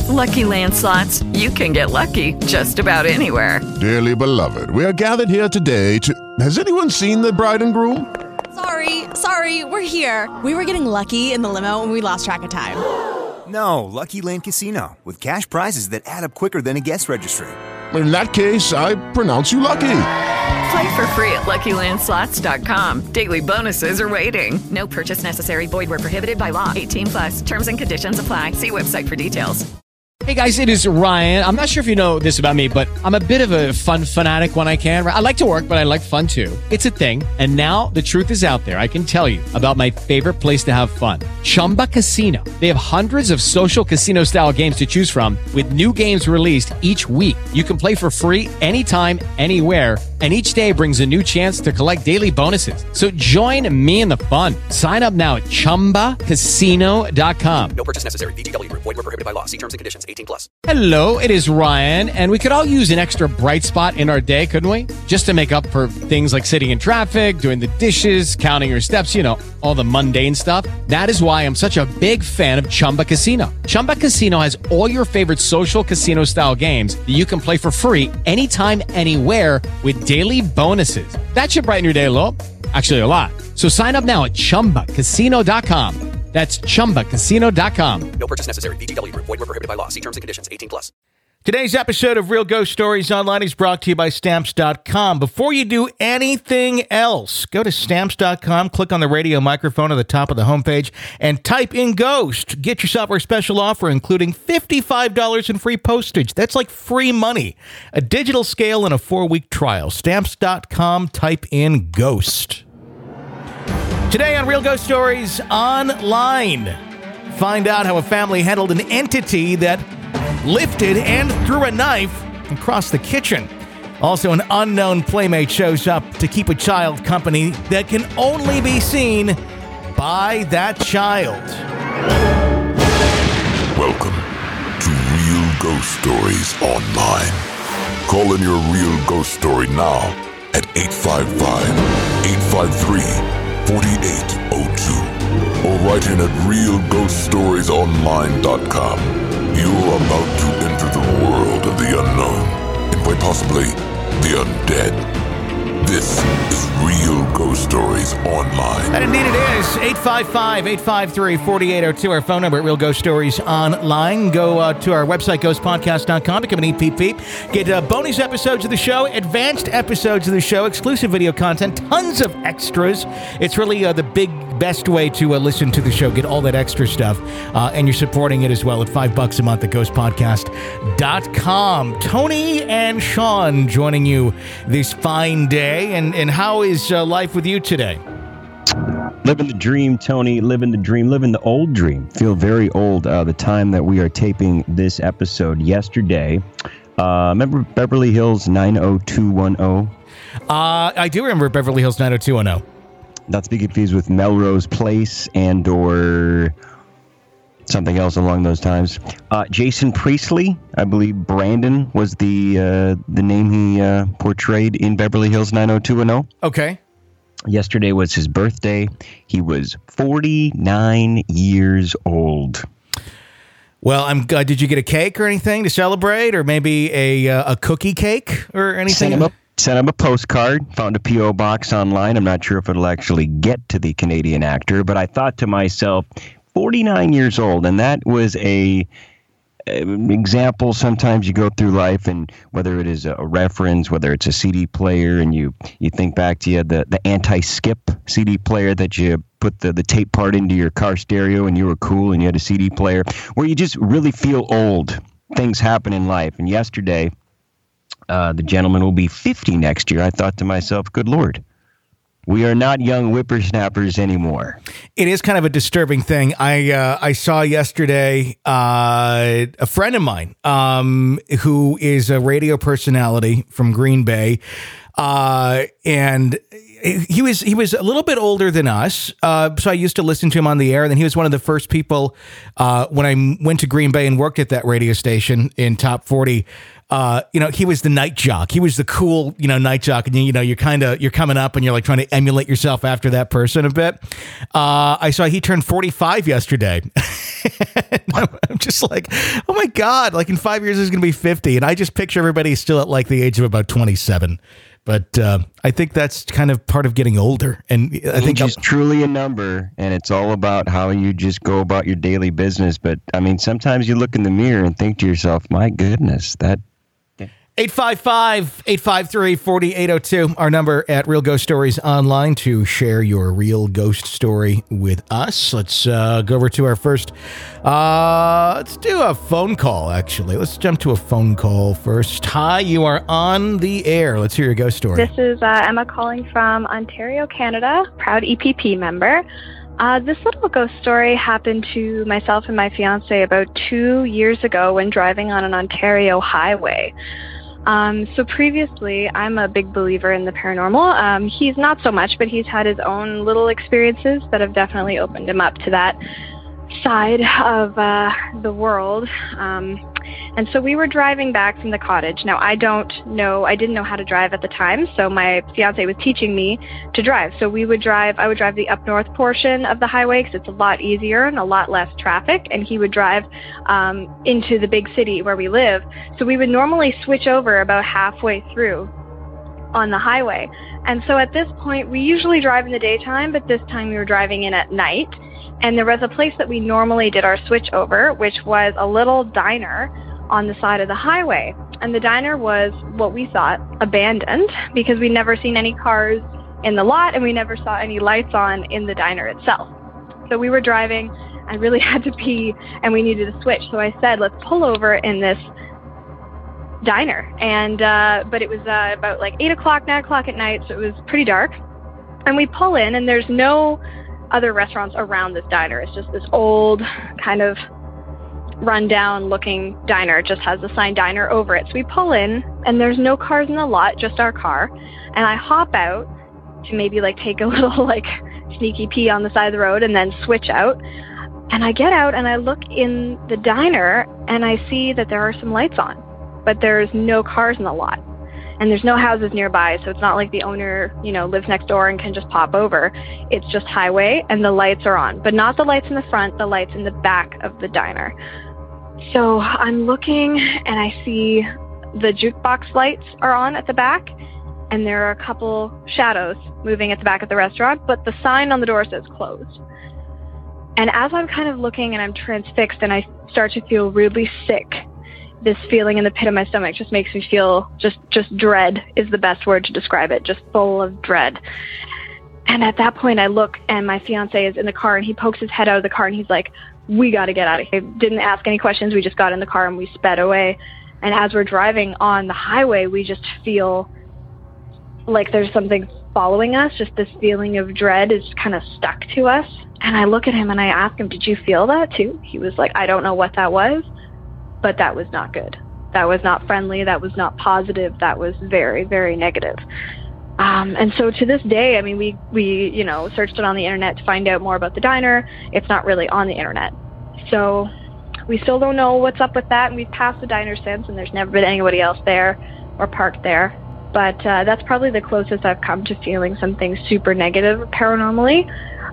Lucky Land Slots, you can get lucky just about anywhere. Dearly beloved, we are gathered here today to... Has anyone seen the bride and groom? Sorry, we're here. We were getting lucky in the limo and we lost track of time. No, Lucky Land Casino, with cash prizes that add up quicker than a guest registry. In that case, I pronounce you lucky. Play for free at LuckyLandSlots.com. Daily bonuses are waiting. No purchase necessary. Void where prohibited by law. 18+. Terms and conditions apply. See website for details. Hey guys, it is Ryan. I'm not sure if you know this about me, but I'm a bit of a fun fanatic when I can. I like to work, but I like fun too. It's a thing. And now the truth is out there. I can tell you about my favorite place to have fun. Chumba Casino. They have hundreds of social casino style games to choose from with new games released each week. You can play for free anytime, anywhere. And each day brings a new chance to collect daily bonuses. So join me in the fun. Sign up now at ChumbaCasino.com. No purchase necessary. VGW Group. Void where prohibited by law. See terms and conditions. 18+. Hello, it is Ryan, and we could all use an extra bright spot in our day, couldn't we? Just to make up for things like sitting in traffic, doing the dishes, counting your steps, all the mundane stuff. That is why I'm such a big fan of Chumba Casino. Chumba Casino has all your favorite social casino-style games that you can play for free anytime, anywhere with daily bonuses. That should brighten your day a little. Actually, a lot. So sign up now at ChumbaCasino.com. That's ChumbaCasino.com. No purchase necessary. VGW Group. Void where prohibited by law. See terms and conditions. 18+. Today's episode of Real Ghost Stories Online is brought to you by Stamps.com. Before you do anything else, go to Stamps.com, click on the radio microphone at the top of the homepage, and type in Ghost. Get yourself our special offer, including $55 in free postage. That's like free money. A digital scale and a 4-week trial. Stamps.com, type in Ghost. Today on Real Ghost Stories Online, find out how a family handled an entity that lifted and threw a knife across the kitchen. Also, an unknown playmate shows up to keep a child company that can only be seen by that child. Welcome to Real Ghost Stories Online. Call in your real ghost story now at 855-853-4802 or write in at realghoststoriesonline.com. You're about to enter the world of the unknown and quite possibly the undead. This is Real Ghost Stories Online. And indeed it is. 855-853-4802, our phone number at Real Ghost Stories Online. Go to our website, ghostpodcast.com, become an EPP. Get bonus episodes of the show, advanced episodes of the show, exclusive video content, tons of extras. It's really the best way to listen to the show. Get all that extra stuff. And you're supporting it as well at $5 a month at ghostpodcast.com. Tony and Sean joining you this fine day. And how is life with you today? Living the dream, Tony. Living the dream. Living the old dream. Feel very old. The time that we are taping this episode yesterday. Remember Beverly Hills 90210? I do remember Beverly Hills 90210. Not to be confused with Melrose Place and or something else along those times. Jason Priestley, I believe Brandon was the name he portrayed in Beverly Hills 90210. Okay. Yesterday was his birthday. He was 49 years old. Well, did you get a cake or anything to celebrate, or maybe a cookie cake or anything? Sent him a postcard, found a P.O. box online. I'm not sure if it'll actually get to the Canadian actor, but I thought to myself, 49 years old, and that was an example. Sometimes you go through life, and whether it is a reference, whether it's a CD player, and you think back to the anti-skip CD player that you put the tape part into your car stereo, and you were cool, and you had a CD player, where you just really feel old. Things happen in life, and yesterday, the gentleman will be 50 next year. I thought to myself, good Lord, we are not young whippersnappers anymore. It is kind of a disturbing thing. I saw yesterday a friend of mine who is a radio personality from Green Bay, and he was a little bit older than us, so I used to listen to him on the air. And then he was one of the first people when I went to Green Bay and worked at that radio station in Top 40. He was the night jock. He was the cool, night jock. And, you're coming up and you're like trying to emulate yourself after that person a bit. I saw he turned 45 yesterday. I'm just like, oh my God, like in 5 years, he's going to be 50. And I just picture everybody still at like the age of about 27. But I think that's kind of part of getting older. And I think it's truly a number, and it's all about how you just go about your daily business. But I mean, sometimes you look in the mirror and think to yourself, my goodness, that 855-853-4802, our number at Real Ghost Stories Online to share your real ghost story with us. Let's go over to our first. Let's do a phone call, actually. Let's jump to a phone call first. Hi, you are on the air. Let's hear your ghost story. This is Emma calling from Ontario, Canada, proud EPP member. This little ghost story happened to myself and my fiance about 2 years ago when driving on an Ontario highway. So previously, I'm a big believer in the paranormal. He's not so much, but he's had his own little experiences that have definitely opened him up to that side of the world. And so we were driving back from the cottage. Now, I didn't know how to drive at the time, so my fiance was teaching me to drive. So I would drive the up north portion of the highway because it's a lot easier and a lot less traffic, and he would drive into the big city where we live. So we would normally switch over about halfway through on the highway. And so at this point, we usually drive in the daytime, but this time we were driving in at night. And there was a place that we normally did our switch over, which was a little diner on the side of the highway. And the diner was what we thought abandoned because we'd never seen any cars in the lot and we never saw any lights on in the diner itself. So we were driving, I really had to pee and we needed a switch. So I said, let's pull over in this diner. And but it was about like 8 o'clock, 9 o'clock at night, so it was pretty dark. And we pull in and there's no other restaurants around this diner. It's just this old kind of rundown looking diner. It just has the sign diner over it. So we pull in and there's no cars in the lot, just our car. And I hop out to maybe like take a little like sneaky pee on the side of the road and then switch out. And I get out and I look in the diner and I see that there are some lights on, but there's no cars in the lot. And there's no houses nearby, so it's not like the owner, lives next door and can just pop over. It's just highway, and the lights are on. But not the lights in the front, the lights in the back of the diner. So I'm looking, and I see the jukebox lights are on at the back, and there are a couple shadows moving at the back of the restaurant, but the sign on the door says closed. And as I'm kind of looking, and I'm transfixed, and I start to feel really sick, this feeling in the pit of my stomach just makes me feel just dread is the best word to describe it, just full of dread. And at that point I look and my fiance is in the car and he pokes his head out of the car and he's like, we got to get out of here. Didn't ask any questions. We just got in the car and we sped away. And as we're driving on the highway, we just feel like there's something following us. Just this feeling of dread is kind of stuck to us. And I look at him and I ask him, did you feel that too? He was like, I don't know what that was. But that was not good. That was not friendly. That was not positive. That was very, very negative. And so to this day, I mean, we searched it on the internet to find out more about the diner. It's not really on the internet. So we still don't know what's up with that. And we've passed the diner since, and there's never been anybody else there or parked there. But that's probably the closest I've come to feeling something super negative paranormally.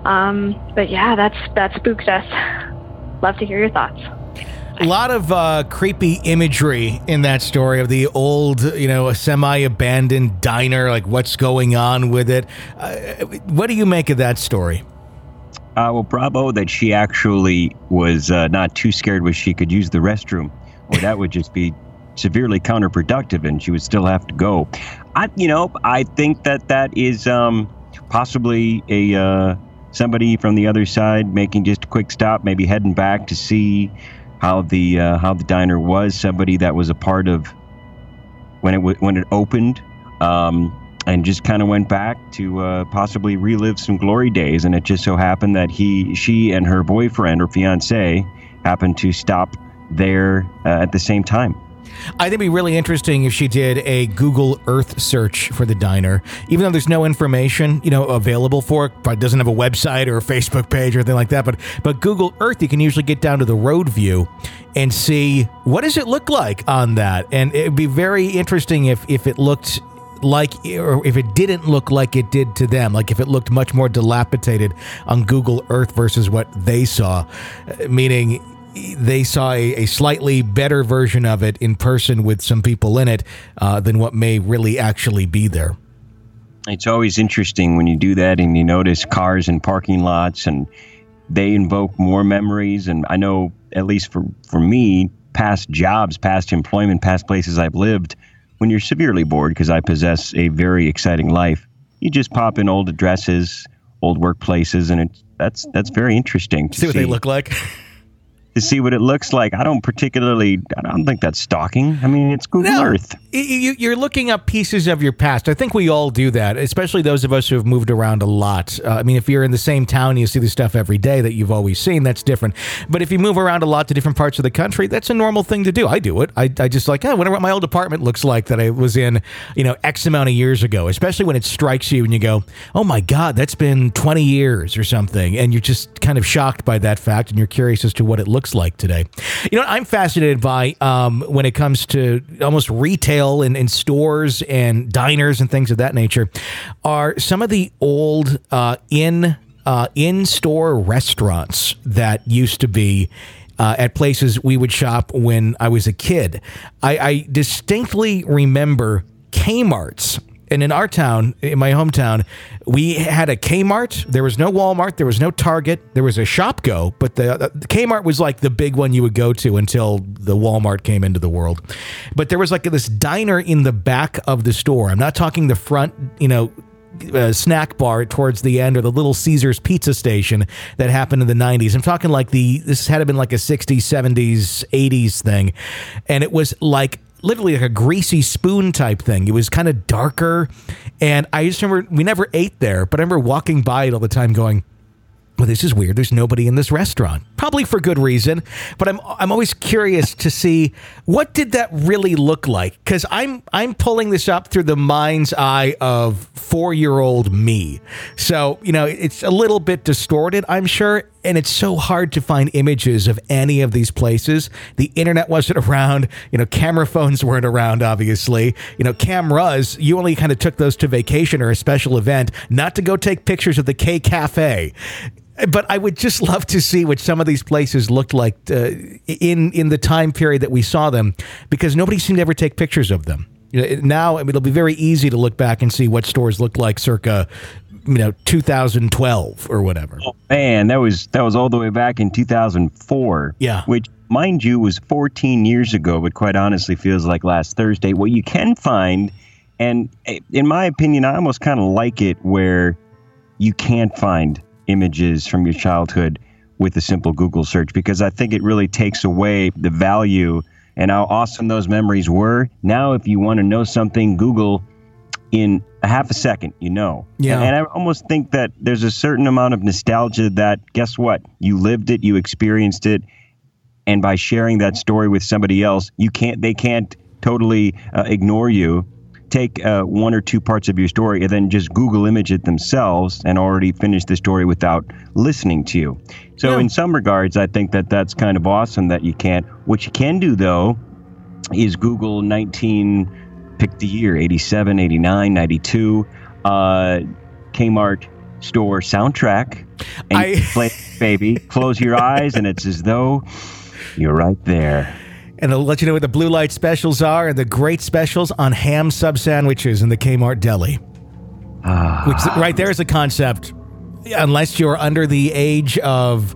But yeah, that spooked us. Love to hear your thoughts. A lot of creepy imagery in that story of the old, a semi-abandoned diner, like what's going on with it. What do you make of that story? Well, bravo that she actually was not too scared where she could use the restroom, or that would just be severely counterproductive and she would still have to go. I think that is possibly somebody from the other side making just a quick stop, maybe heading back to see how the diner was, somebody that was a part of when it opened, and just kind of went back to possibly relive some glory days. And it just so happened that she and her boyfriend or fiance happened to stop there at the same time. I think it'd be really interesting if she did a Google Earth search for the diner, even though there's no information, available for it. Probably doesn't have a website or a Facebook page or anything like that. But Google Earth, you can usually get down to the road view and see what does it look like on that. And it'd be very interesting if it looked like, or if it didn't look like it did to them, like if it looked much more dilapidated on Google Earth versus what they saw, meaning they saw a slightly better version of it in person with some people in it than what may really actually be there. It's always interesting when you do that and you notice cars in parking lots and they invoke more memories. And I know, at least for me, past jobs, past employment, past places I've lived, when you're severely bored, because I possess a very exciting life, you just pop in old addresses, old workplaces, and that's very interesting to see what they look like. To see what it looks like. I don't think that's stalking. I mean, it's Google Earth. You're looking up pieces of your past. I think we all do that, especially those of us who have moved around a lot. I mean, if you're in the same town and you see the stuff every day that you've always seen, that's different. But if you move around a lot to different parts of the country, that's a normal thing to do. I do it. I just like, I wonder what my old apartment looks like that I was in, X amount of years ago, especially when it strikes you and you go, oh my God, that's been 20 years or something. And you're just kind of shocked by that fact and you're curious as to what it looks like today. I'm fascinated by when it comes to almost retail and stores and diners and things of that nature are some of the old in-store restaurants that used to be at places we would shop when I was a kid. I distinctly remember Kmart's. And in our town, in my hometown, we had a Kmart. There was no Walmart. There was no Target. There was a Shopko, but the Kmart was like the big one you would go to until the Walmart came into the world. But there was like this diner in the back of the store. I'm not talking the front, snack bar towards the end or the Little Caesars pizza station that happened in the 90s. I'm talking like this had been like a 60s, 70s, 80s thing. And it was like literally like a greasy spoon type thing. It was kind of darker. And I just remember we never ate there, but I remember walking by it all the time going, well, this is weird. There's nobody in this restaurant. Probably for good reason, but I'm always curious to see what did that really look like? Because I'm pulling this up through the mind's eye of 4-year-old me. So, it's a little bit distorted, I'm sure, and it's so hard to find images of any of these places. The internet wasn't around. Camera phones weren't around, obviously. Cameras, you only kind of took those to vacation or a special event, not to go take pictures of the K Cafe. But I would just love to see what some of these places looked like in the time period that we saw them, because nobody seemed to ever take pictures of them. Now, it'll be very easy to look back and see what stores looked like circa 2012 or whatever. Oh, man, that was all the way back in 2004. Yeah. Which, mind you, was 14 years ago, but quite honestly feels like last Thursday. What you can find, and in my opinion, I almost kind of like it where you can't find images from your childhood with a simple Google search, because I think it really takes away the value and how awesome those memories were. Now, if you want to know something, Google in a half a second, Yeah. And I almost think that there's a certain amount of nostalgia that, guess what? You lived it, you experienced it, and by sharing that story with somebody else, they can't totally ignore you. Take one or two parts of your story and then just Google image it themselves and already finish the story without listening to you. So in some regards, I think that that's kind of awesome that you can't. What you can do, though, is Google pick the year, 87, 89, 92, Kmart store soundtrack, and you play baby, close your eyes, and it's as though you're right there. And it'll let you know what the blue light specials are and the great specials on ham sub sandwiches in the Kmart deli. Which right there is a concept. Unless you're under the age of,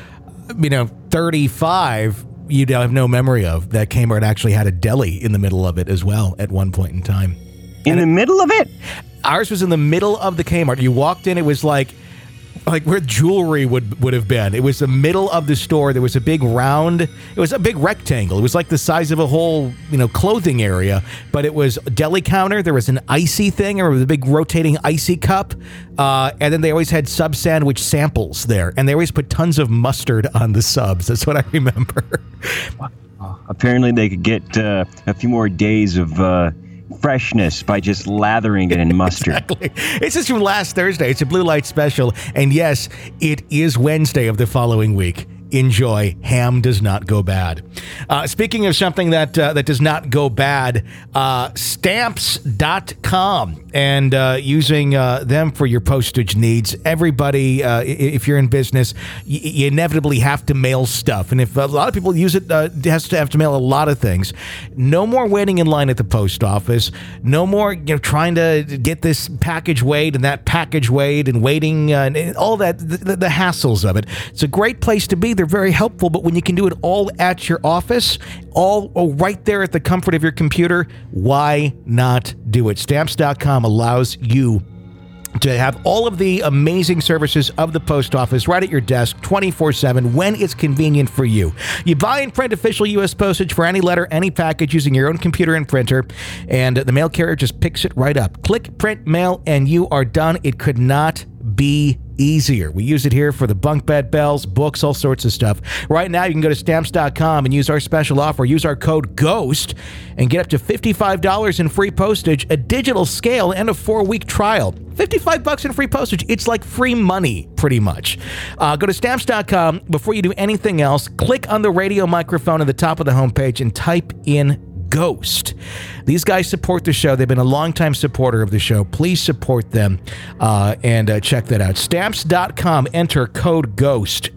35, you'd have no memory of that Kmart actually had a deli in the middle of it as well at one point in time. In the middle of it? Ours was in the middle of the Kmart. You walked in, it was like where jewelry would have been. It was the middle of the store. There was a big rectangle. It was like the size of a whole, clothing area, but it was a deli counter. There was an icy thing, or the big rotating icy cup. And then they always had sub sandwich samples there, and they always put tons of mustard on the subs. That's what I remember. Apparently they could get a few more days of freshness by just lathering it in mustard. Exactly. It's just from last Thursday. It's a blue light special. And yes, it is Wednesday of the following week. enjoy. Ham does not go bad. Speaking of something that does not go bad, Stamps.com, and using them for your postage needs. Everybody, if you're in business, you inevitably have to mail stuff. And if a lot of people use it, have to mail a lot of things. No more waiting in line at the post office. No more trying to get this package weighed and that package weighed and waiting and all that, the hassles of it. It's a great place to be. They're very helpful, but when you can do it all at your office, all right there at the comfort of your computer, why not do it? Stamps.com allows you to have all of the amazing services of the post office right at your desk 24/7 when it's convenient for you. You buy and print official U.S. postage for any letter, any package using your own computer and printer, and the mail carrier just picks it right up. Click, print, mail, and you are done. It could not be easier. We use it here for the bunk bed bells, books, all sorts of stuff. Right now, you can go to Stamps.com and use our special offer. Use our code GHOST and get up to $55 in free postage, a digital scale, and a 4-week trial. $55 in free postage. It's like free money, pretty much. Go to Stamps.com. Before you do anything else, click on the radio microphone at the top of the homepage and type in GHOST. These guys support the show. They've been a longtime supporter of the show. Please support them and check that out. Stamps.com. Enter code GHOST.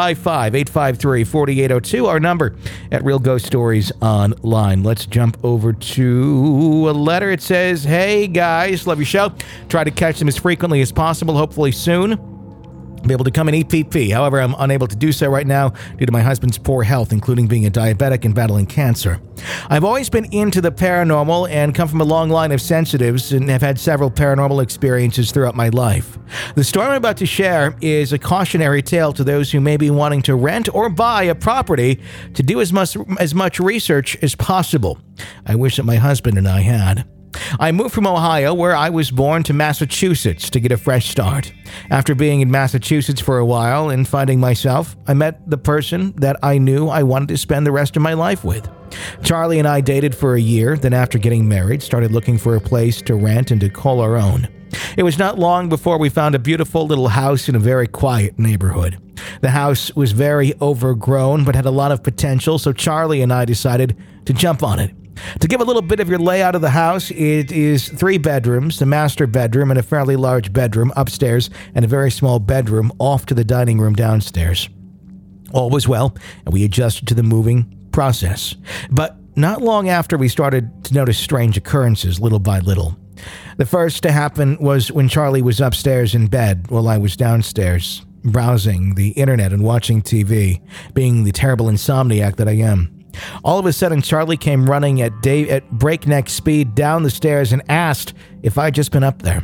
855-853-4802. Our number at Real Ghost Stories Online. Let's jump over to a letter. It says, "Hey guys, love your show. Try to catch them as frequently as possible. Hopefully soon be able to come in EPP. However, I'm unable to do so right now due to my husband's poor health, including being a diabetic and battling cancer. I've always been into the paranormal and come from a long line of sensitives and have had several paranormal experiences throughout my life. The story I'm about to share is a cautionary tale to those who may be wanting to rent or buy a property to do as much research as possible. I wish that my husband and I had. I moved from Ohio, where I was born, to Massachusetts to get a fresh start. After being in Massachusetts for a while and finding myself, I met the person that I knew I wanted to spend the rest of my life with. Charlie and I dated for a year, then after getting married, started looking for a place to rent and to call our own. It was not long before we found a beautiful little house in a very quiet neighborhood. The house was very overgrown but had a lot of potential, so Charlie and I decided to jump on it. To give a little bit of your layout of the house, it is 3 bedrooms, the master bedroom and a fairly large bedroom upstairs and a very small bedroom off to the dining room downstairs. All was well, and we adjusted to the moving process. But not long after, we started to notice strange occurrences little by little. The first to happen was when Charlie was upstairs in bed while I was downstairs, browsing the internet and watching TV, being the terrible insomniac that I am. All of a sudden, Charlie came running at breakneck speed down the stairs and asked if I'd just been up there.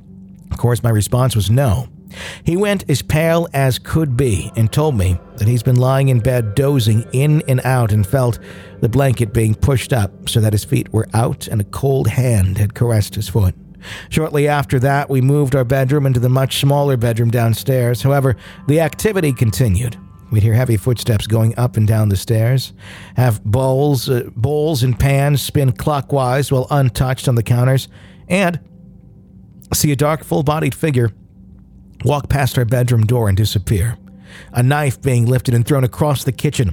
Of course, my response was no. He went as pale as could be and told me that he's been lying in bed dozing in and out and felt the blanket being pushed up so that his feet were out and a cold hand had caressed his foot. Shortly after that, we moved our bedroom into the much smaller bedroom downstairs. However, the activity continued. We'd hear heavy footsteps going up and down the stairs, have bowls and pans spin clockwise while untouched on the counters, and see a dark, full-bodied figure walk past our bedroom door and disappear. A knife being lifted and thrown across the kitchen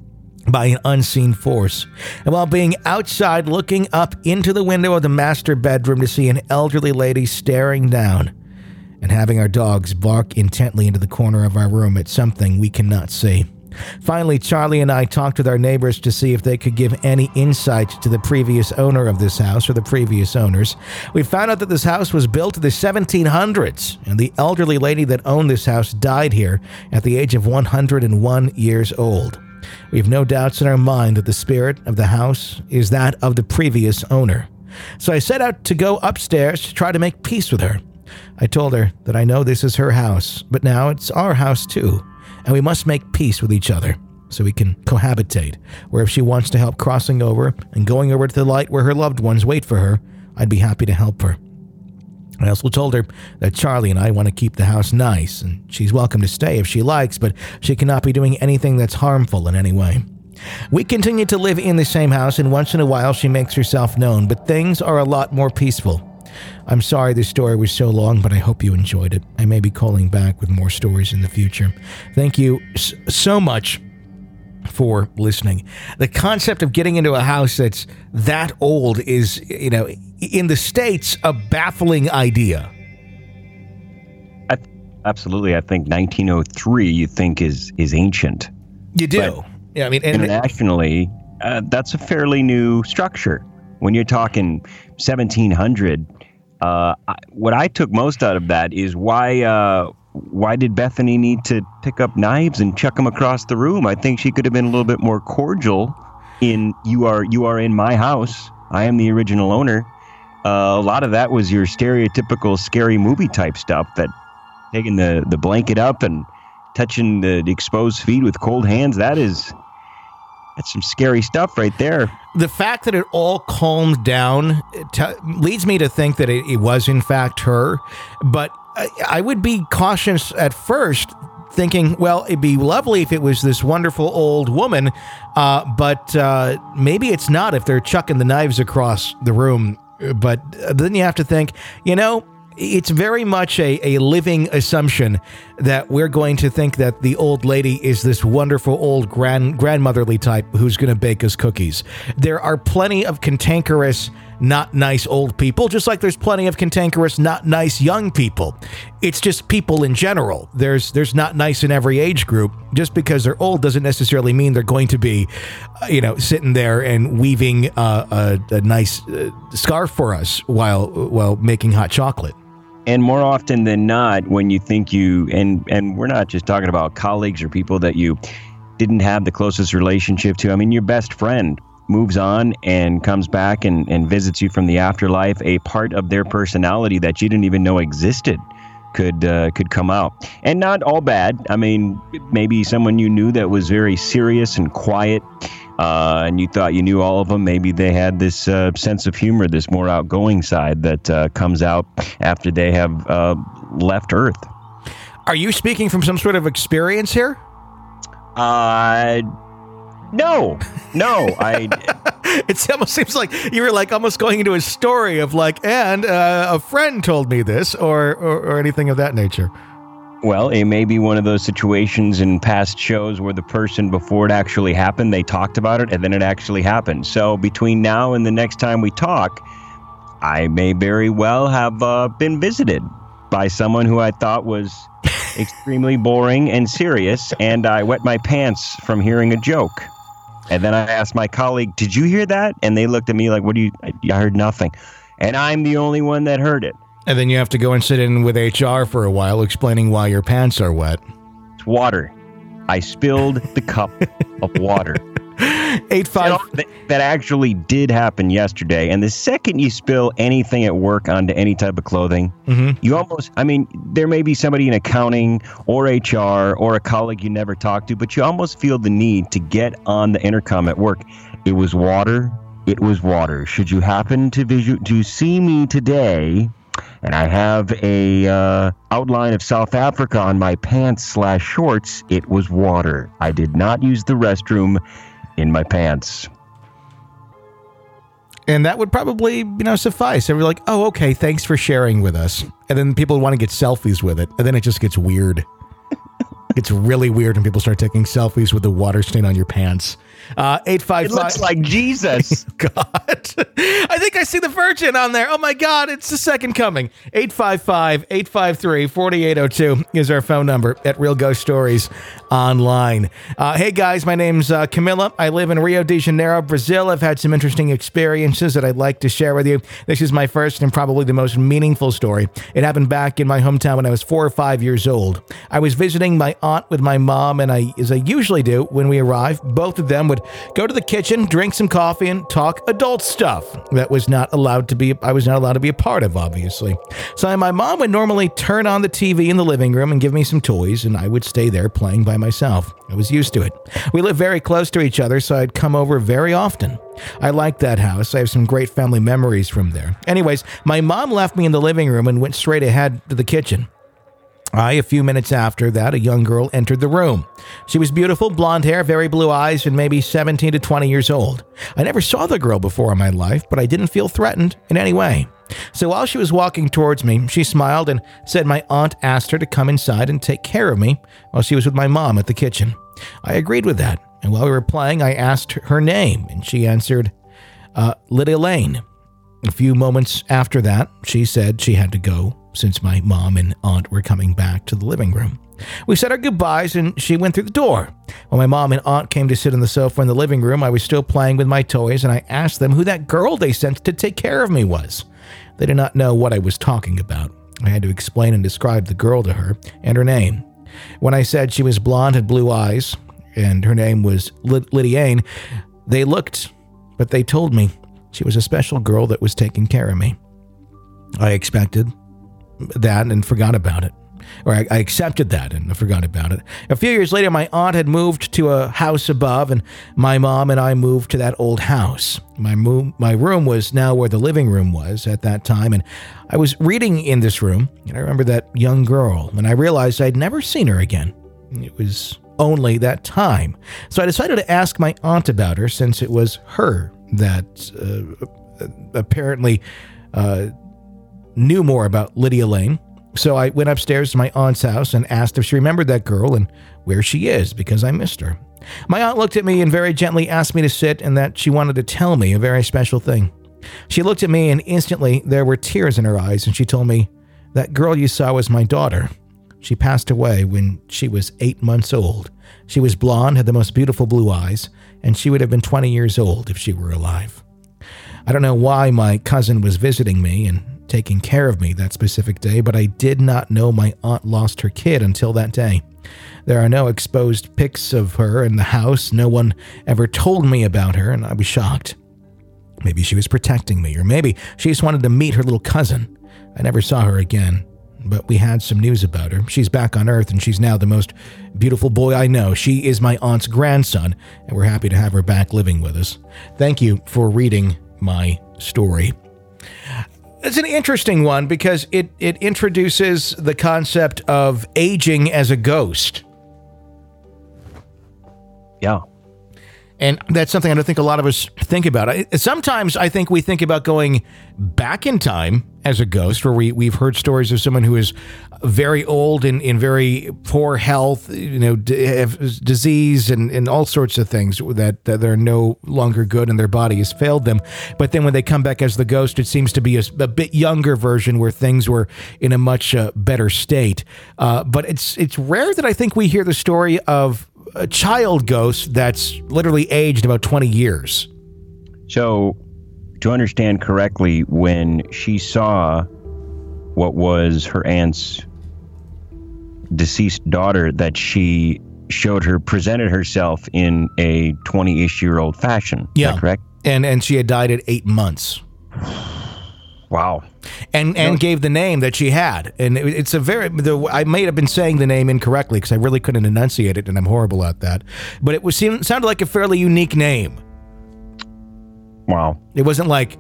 by an unseen force. And while being outside looking up into the window of the master bedroom to see an elderly lady staring down, and having our dogs bark intently into the corner of our room at something we cannot see. Finally, Charlie and I talked with our neighbors to see if they could give any insight to the previous owner of this house or the previous owners. We found out that this house was built in the 1700s, and the elderly lady that owned this house died here at the age of 101 years old. We have no doubts in our mind that the spirit of the house is that of the previous owner. So I set out to go upstairs to try to make peace with her. I told her that I know this is her house, but now it's our house too, and we must make peace with each other so we can cohabitate, where if she wants to help crossing over and going over to the light where her loved ones wait for her, I'd be happy to help her. I also told her that Charlie and I want to keep the house nice, and she's welcome to stay if she likes, but she cannot be doing anything that's harmful in any way. We continue to live in the same house, and once in a while she makes herself known, but things are a lot more peaceful. I'm sorry this story was so long, but I hope you enjoyed it. I may be calling back with more stories in the future. Thank you so much for listening. The concept of getting into a house that's that old is, in the States, a baffling idea. Absolutely. I think 1903 you think is ancient. You do. But yeah, I mean, internationally, that's a fairly new structure. When you're talking 1700, what I took most out of that is why did Bethany need to pick up knives and chuck them across the room? I think she could have been a little bit more cordial in you are in my house. I am the original owner. A lot of that was your stereotypical scary movie type stuff, that taking the blanket up and touching the exposed feet with cold hands. That's some scary stuff right there. The fact that it all calmed down leads me to think that it was in fact her, but I would be cautious at first, thinking, well, it'd be lovely if it was this wonderful old woman, but maybe it's not if they're chucking the knives across the room. But then you have to think, it's very much a living assumption that we're going to think that the old lady is this wonderful old grandmotherly type who's going to bake us cookies. There are plenty of cantankerous, not nice old people, just like there's plenty of cantankerous, not nice young people. It's just people in general. There's not nice in every age group. Just because they're old doesn't necessarily mean they're going to be, sitting there and weaving a nice scarf for us while making hot chocolate. And more often than not, when you think and we're not just talking about colleagues or people that you didn't have the closest relationship to. I mean, your best friend moves on and comes back and visits you from the afterlife. A part of their personality that you didn't even know existed could come out. And not all bad. I mean, maybe someone you knew that was very serious and quiet, and you thought you knew all of them. Maybe they had this sense of humor, this more outgoing side that comes out after they have left Earth. Are you speaking from some sort of experience here? No. It almost seems like you were almost going into a story of a friend told me this or anything of that nature. Well, it may be one of those situations in past shows where the person before it actually happened, they talked about it and then it actually happened. So between now and the next time we talk, I may very well have been visited by someone who I thought was extremely boring and serious, and I wet my pants from hearing a joke. And then I asked my colleague, "Did you hear that?" And they looked at me like, I heard nothing. And I'm the only one that heard it. And then you have to go and sit in with HR for a while explaining why your pants are wet. It's water. I spilled the cup of water. 85. That actually did happen yesterday. And the second you spill anything at work onto any type of clothing, you almost, there may be somebody in accounting or HR or a colleague you never talked to, but you almost feel the need to get on the intercom at work. It was water. It was water. Should you happen to see me today, and I have a outline of South Africa on my pants/shorts, it was water. I did not use the restroom in my pants. And that would probably, suffice. And we're like, oh, okay, thanks for sharing with us. And then people want to get selfies with it. And then it just gets weird. It's really weird when people start taking selfies with the water stain on your pants. 855. It looks like Jesus. God. I think I see the Virgin on there. Oh my God, it's the second coming. 855-853-4802 is our phone number at Real Ghost Stories Online. Hey guys, my name's Camilla. I live in Rio de Janeiro, Brazil. I've had some interesting experiences that I'd like to share with you. This is my first and probably the most meaningful story. It happened back in my hometown when I was 4 or 5 years old. I was visiting my aunt with my mom, and as I usually do when we arrive, both of them would go to the kitchen, drink some coffee, and talk adult stuff that I was not allowed to be a part of, obviously. So my mom would normally turn on the TV in the living room and give me some toys, and I would stay there playing by myself. I was used to it. We live very close to each other, so I'd come over very often. I like that house. I have some great family memories from there. Anyways, my mom left me in the living room and went straight ahead to the kitchen. A few minutes after that, a young girl entered the room. She was beautiful, blonde hair, very blue eyes, and maybe 17 to 20 years old. I never saw the girl before in my life, but I didn't feel threatened in any way. So while she was walking towards me, she smiled and said my aunt asked her to come inside and take care of me while she was with my mom at the kitchen. I agreed with that, and while we were playing, I asked her name, and she answered, Lydia Lane. A few moments after that, she said she had to go since my mom and aunt were coming back to the living room. We said our goodbyes, and she went through the door. When my mom and aunt came to sit on the sofa in the living room, I was still playing with my toys, and I asked them who that girl they sent to take care of me was. They did not know what I was talking about. I had to explain and describe the girl to her and her name. When I said she was blonde, had blue eyes, and her name was Lydia, they looked, but they told me she was a special girl that was taking care of me. I expected that and forgot about it. Or I accepted that and forgot about it. A few years later, my aunt had moved to a house above, and my mom and I moved to that old house. My room was now where the living room was at that time, and I was reading in this room, and I remember that young girl, and I realized I'd never seen her again. It was only that time. So I decided to ask my aunt about her, since it was her that apparently knew more about Lydia Lane. So I went upstairs to my aunt's house and asked if she remembered that girl and where she is, because I missed her. My aunt looked at me and very gently asked me to sit, and that she wanted to tell me a very special thing. She looked at me, and instantly there were tears in her eyes, and she told me, "That girl you saw was my daughter. She passed away when she was 8 months old. She was blonde, had the most beautiful blue eyes, and she would have been 20 years old if she were alive." I don't know why my cousin was visiting me and taking care of me that specific day, but I did not know my aunt lost her kid until that day. There are no exposed pics of her in the house. No one ever told me about her, and I was shocked. Maybe she was protecting me, or maybe she just wanted to meet her little cousin. I never saw her again, but we had some news about her. She's back on Earth, and she's now the most beautiful boy I know. She is my aunt's grandson, and we're happy to have her back living with us. Thank you for reading my story. It's an interesting one because it introduces the concept of aging as a ghost. Yeah. And that's something I don't think a lot of us think about. Sometimes I think we think about going back in time as a ghost, where we've heard stories of someone who is very old and in very poor health, disease and all sorts of things that they're no longer good and their body has failed them. But then when they come back as the ghost, it seems to be a bit younger version where things were in a much better state. But it's rare that I think we hear the story of a child ghost that's literally aged about 20 years. So, to understand correctly, when she saw what was her aunt's deceased daughter, that she presented herself in a 20-ish-year-old fashion. Yeah. Is that correct? And she had died at 8 months. Wow. And gave the name that she had. And it's I may have been saying the name incorrectly because I really couldn't enunciate it, and I'm horrible at that. But sounded like a fairly unique name. Wow. It wasn't like,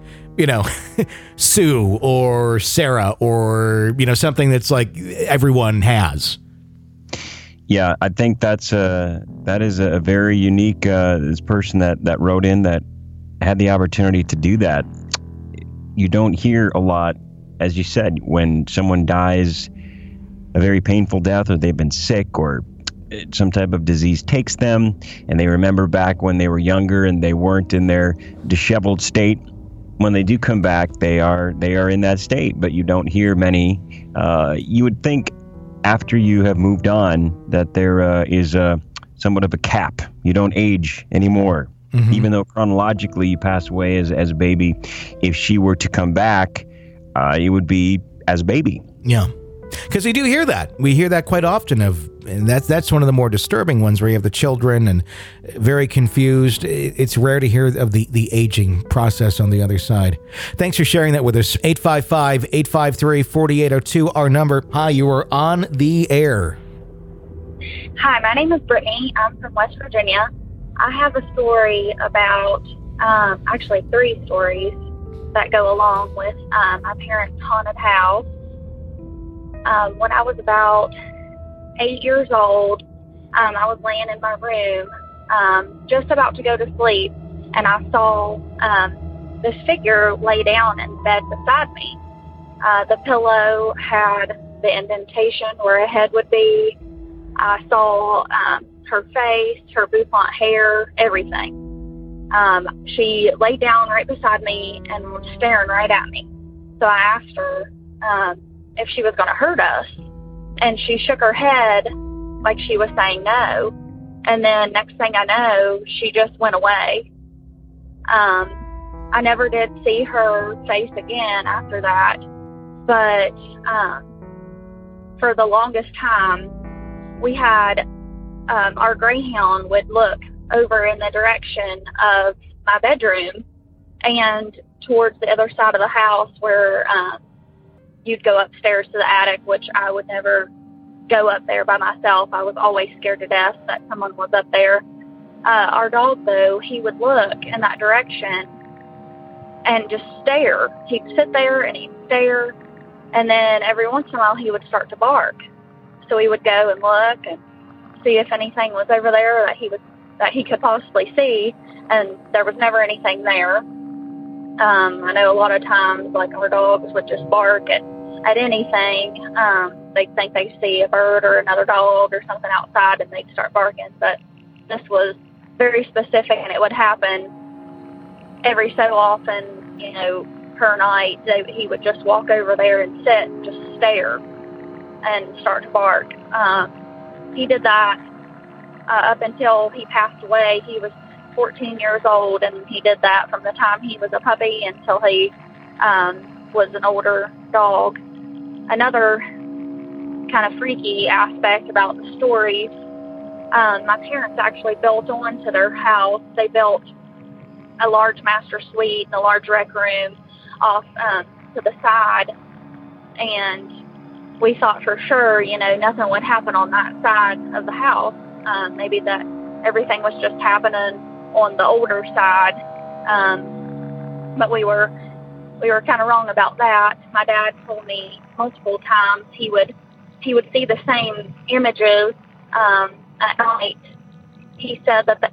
Sue or Sarah or, something that's like everyone has. Yeah, I think that is a very unique this person that wrote in that had the opportunity to do that. You don't hear a lot, as you said, when someone dies a very painful death, or they've been sick, or some type of disease takes them, and they remember back when they were younger and they weren't in their disheveled state. When they do come back, they are in that state, but you don't hear many. You would think after you have moved on that there is somewhat of a cap. You don't age anymore. Mm-hmm. Even though chronologically you pass away as a baby, if she were to come back, it would be as a baby. Yeah, because we do hear that. We hear that quite often. And that's one of the more disturbing ones, where you have the children and very confused. It's rare to hear of the aging process on the other side. Thanks for sharing that with us. 855-853-4802, our number. Hi, you are on the air. Hi, my name is Brittany. I'm from West Virginia. I have a story about, actually 3 stories that go along with my parents' haunted house. When I was about 8 years old, I was laying in my room, just about to go to sleep, and I saw this figure lay down in bed beside me. The pillow had the indentation where a head would be. I saw her face, her bouffant hair, everything. She laid down right beside me and was staring right at me. So I asked her if she was going to hurt us, and she shook her head like she was saying no. And then next thing I know, she just went away. I never did see her face again after that, but for the longest time, we had our greyhound would look over in the direction of my bedroom and towards the other side of the house where you'd go upstairs to the attic, which I would never go up there by myself. I was always scared to death that someone was up there. Our dog, though, he would look in that direction and just stare. He'd sit there and he'd stare, and then every once in a while he would start to bark. So we would go and look and see if anything was over there that he could possibly see, and there was never anything there. I know a lot of times, like, our dogs would just bark at anything. They'd think they see a bird or another dog or something outside, and they'd start barking. But this was very specific, and it would happen every so often, you know, per night. He would just walk over there and sit and just stare and start to bark. He did that up until he passed away. He was 14 years old, and he did that from the time he was a puppy until he was an older dog. Another kind of freaky aspect about the stories, my parents actually built onto their house. They built a large master suite and a large rec room off to the side, and we thought for sure, you know, nothing would happen on that side of the house. Maybe that everything was just happening on the older side, but we were kind of wrong about that. My dad told me multiple times he would see the same images at night. He said that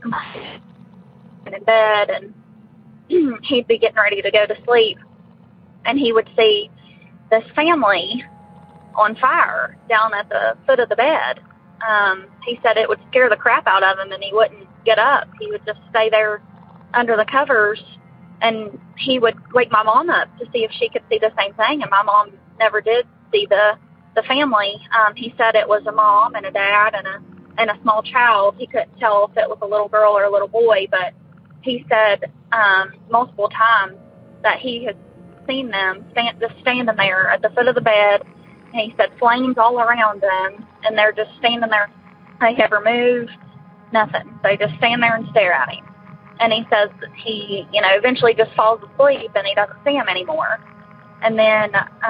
in bed, and he'd be getting ready to go to sleep, and he would see this family on fire down at the foot of the bed. He said it would scare the crap out of him, and he wouldn't get up. He would just stay there under the covers, and he would wake my mom up to see if she could see the same thing, and my mom never did see the family. He said it was a mom and a dad and a small child. He couldn't tell if it was a little girl or a little boy, but he said multiple times that he had seen them just standing there at the foot of the bed, and he said flames all around them, and they're just standing there. They never moved, nothing. They just stand there and stare at him. And he says he, you know, eventually just falls asleep and he doesn't see him anymore. And then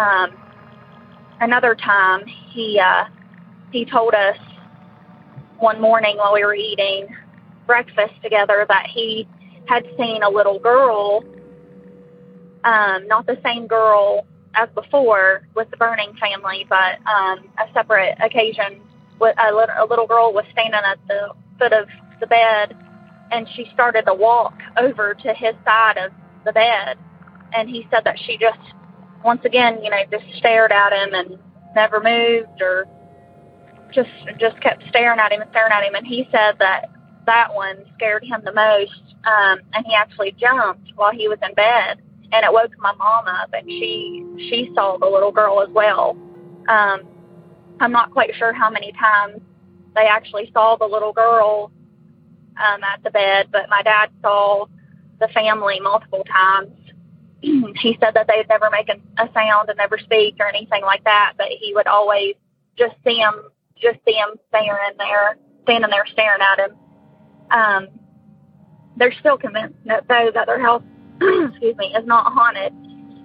another time he told us one morning while we were eating breakfast together that he had seen a little girl, not the same girl as before with the burning family, but a separate occasion. A little girl was standing at the foot of the bed, and she started to walk over to his side of the bed. And he said that she just, once again, you know, just stared at him and never moved, or just kept staring at him. And he said that one scared him the most, and he actually jumped while he was in bed, and it woke my mom up, and she saw the little girl as well. I'm not quite sure how many times they actually saw the little girl at the bed, but my dad saw the family multiple times. He said that they'd never make a sound and never speak or anything like that, but he would always just see them standing there staring at him. They're still convinced that their house excuse me, is not haunted.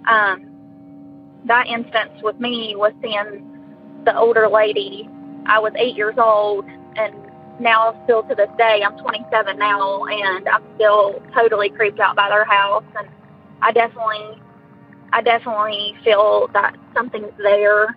That instance with me was seeing the older lady. I was 8 years old, and now still to this day, I'm 27 now, and I'm still totally creeped out by their house. And I definitely feel that something's there.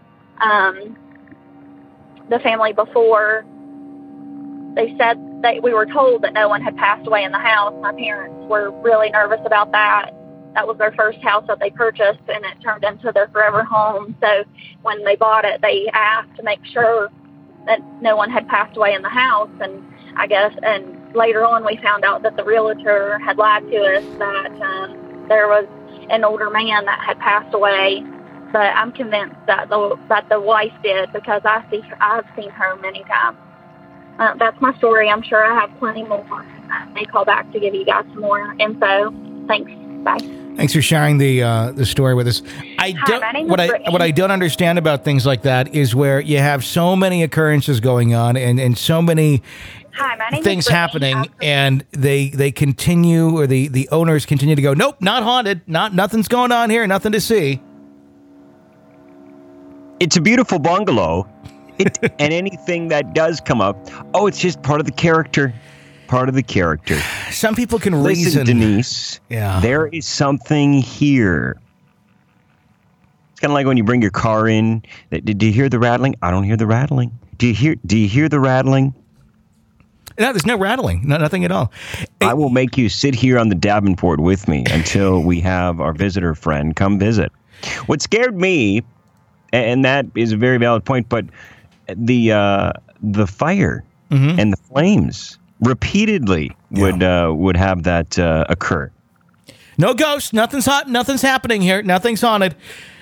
The family before, they said we were told that no one had passed away in the house. My parents were really nervous about that. that was their first house that they purchased, and it turned into their forever home. So when they bought it, they asked to make sure that no one had passed away in the house. And I guess, and later on we found out that the realtor had lied to us, that there was an older man that had passed away. But I'm convinced that the wife did, because I've seen her many times. That's my story. I'm sure I have plenty more. I may call back to give you guys some more info. Thanks. Bye. Thanks for sharing the story with us. What I don't understand about things like that is where you have so many occurrences going on and so many things happening, and they continue, or the owners continue to go, nope, not haunted, nothing's going on here, nothing to see. It's a beautiful bungalow, and anything that does come up, it's just part of the character. Part of the character. Some people can listen, Denise. Yeah. There is something here. It's kind of like when you bring your car in. Do you hear the rattling? I don't hear the rattling. Do you hear the rattling? No, there's no rattling. No, nothing at all. I will make you sit here on the Davenport with me until we have our visitor friend come visit. What scared me, and that is a very valid point, but the fire and the flames repeatedly would have that occur. No ghosts, nothing's hot, nothing's happening here, nothing's haunted.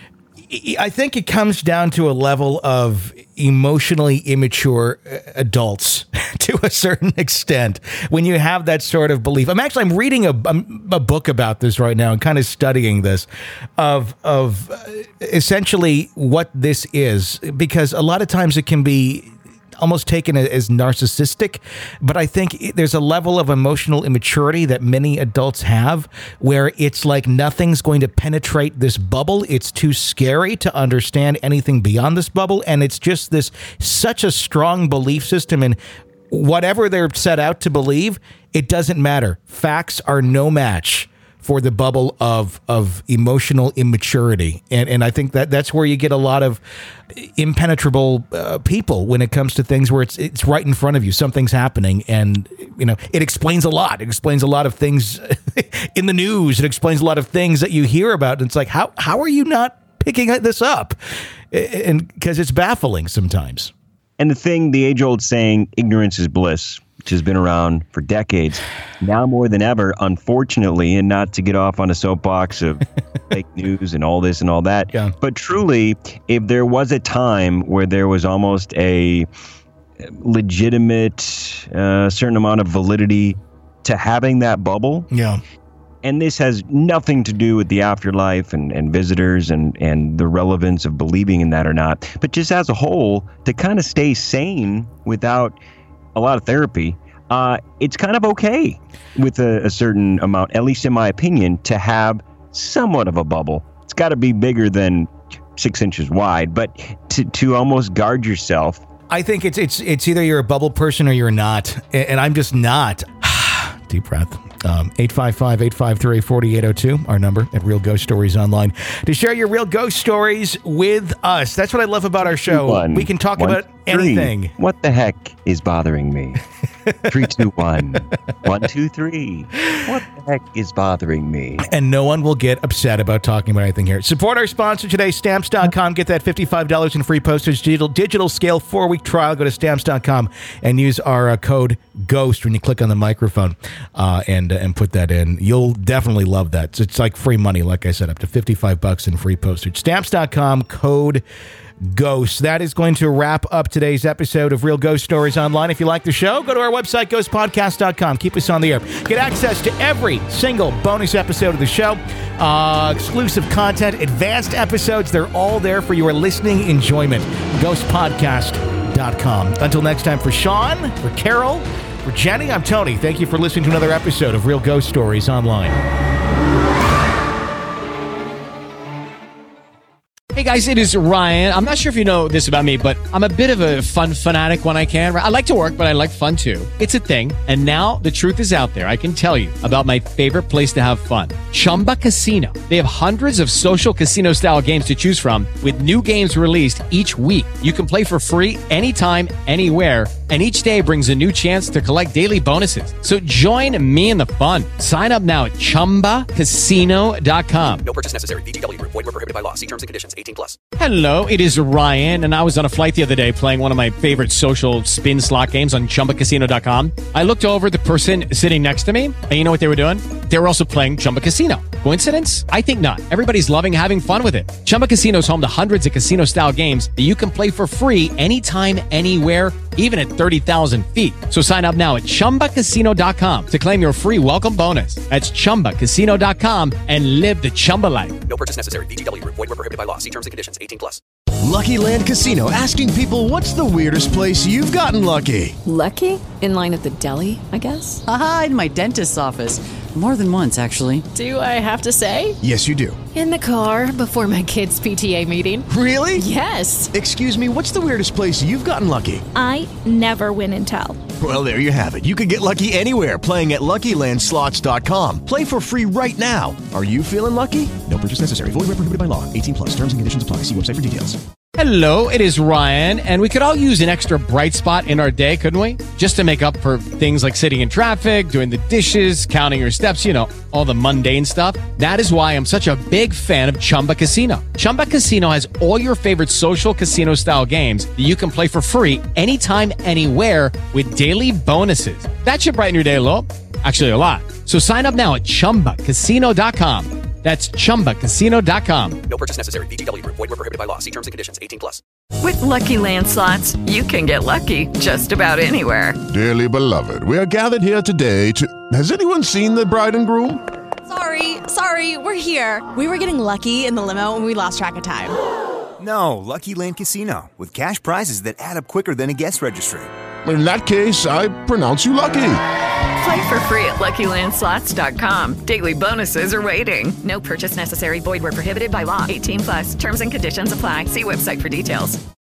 I think it comes down to a level of emotionally immature adults to a certain extent when you have that sort of belief. I'm reading a book about this right now and kind of studying this of essentially what this is, because a lot of times it can be almost taken as narcissistic, but I think there's a level of emotional immaturity that many adults have where it's like nothing's going to penetrate this bubble. It's too scary to understand anything beyond this bubble, and it's just such a strong belief system, and whatever they're set out to believe, it doesn't matter. Facts are no match for the bubble of emotional immaturity. And I think that's where you get a lot of impenetrable people when it comes to things where it's right in front of you. Something's happening, and it explains a lot. It explains a lot of things in the news. It explains a lot of things that you hear about. And it's like, how are you not picking this up? And because it's baffling sometimes. And the age-old saying, ignorance is bliss, which has been around for decades, now more than ever, unfortunately, and not to get off on a soapbox of fake news and all this and all that. Yeah. But truly, if there was a time where there was almost a legitimate certain amount of validity to having that bubble. Yeah. And this has nothing to do with the afterlife and visitors and the relevance of believing in that or not, but just as a whole, to kind of stay sane without a lot of therapy, it's kind of okay with a certain amount, at least in my opinion, to have somewhat of a bubble. It's got to be bigger than 6 inches wide, but to almost guard yourself. I think it's either you're a bubble person or you're not, and I'm just not. Deep breath. 855-853-4802, our number at Real Ghost Stories Online, to share your real ghost stories with us. That's what I love about our show. We can talk about anything. What the heck is bothering me? 321 123. What the heck is bothering me? And no one will get upset about talking about anything here. Support our sponsor today, Stamps.com. Get that $55 in free postage, digital scale 4-week trial. Go to Stamps.com and use our code GHOST when you click on the microphone and put that in. You'll definitely love that. It's like free money, like I said, up to $55 in free postage. Stamps.com, code GHOST. That is going to wrap up today's episode of Real Ghost Stories Online. If you like the show, go to our website, ghostpodcast.com. Keep us on the air. Get access to every single bonus episode of the show, exclusive content, advanced episodes. They're all there for your listening enjoyment. Ghostpodcast.com. Until next time, for Sean, for Carol, for Jenny, I'm Tony. Thank you for listening to another episode of Real Ghost Stories Online. Hey guys, it is Ryan. I'm not sure if you know this about me, but I'm a bit of a fun fanatic when I can. I like to work, but I like fun too. It's a thing. And now the truth is out there. I can tell you about my favorite place to have fun. Chumba Casino. They have hundreds of social casino style games to choose from with new games released each week. You can play for free anytime, anywhere, and each day brings a new chance to collect daily bonuses. So join me in the fun. Sign up now at ChumbaCasino.com. No purchase necessary. VGW Group. Void where prohibited by law. See terms and conditions. 18+. Hello, it is Ryan, and I was on a flight the other day playing one of my favorite social spin slot games on ChumbaCasino.com. I looked over at the person sitting next to me, and you know what they were doing? They were also playing Chumba Casino. Coincidence? I think not. Everybody's loving having fun with it. Chumba Casino is home to hundreds of casino-style games that you can play for free anytime, anywhere, even at 30,000 feet. So sign up now at ChumbaCasino.com to claim your free welcome bonus. That's ChumbaCasino.com and live the Chumba life. No purchase necessary. VGW Group. Void where prohibited by law. See terms and conditions. 18+. Lucky Land Casino, asking people, what's the weirdest place you've gotten lucky? Lucky? In line at the deli, I guess? Aha, in my dentist's office. More than once, actually. Do I have to say? Yes, you do. In the car before my kids' PTA meeting. Really? Yes. Excuse me, what's the weirdest place you've gotten lucky? I never win and tell. Well, there you have it. You can get lucky anywhere, playing at LuckyLandSlots.com. Play for free right now. Are you feeling lucky? No purchase necessary. Void where prohibited by law. 18+. Terms and conditions apply. See website for details. Hello, it is Ryan, and we could all use an extra bright spot in our day, couldn't we? Just to make up for things like sitting in traffic, doing the dishes, counting your steps, you know, all the mundane stuff. That is why I'm such a big fan of Chumba Casino. Chumba Casino has all your favorite social casino-style games that you can play for free anytime, anywhere with daily bonuses. That should brighten your day a little. Actually, a lot. So sign up now at ChumbaCasino.com. That's ChumbaCasino.com. No purchase necessary. VGW Group. Void where prohibited by law. See terms and conditions. 18+. With Lucky Land Slots, you can get lucky just about anywhere. Dearly beloved, we are gathered here today to... Has anyone seen the bride and groom? Sorry, we're here. We were getting lucky in the limo and we lost track of time. No, Lucky Land Casino, with cash prizes that add up quicker than a guest registry. In that case, I pronounce you lucky. Play for free at LuckyLandSlots.com. Daily bonuses are waiting. No purchase necessary. Void where prohibited by law. 18+. Terms and conditions apply. See website for details.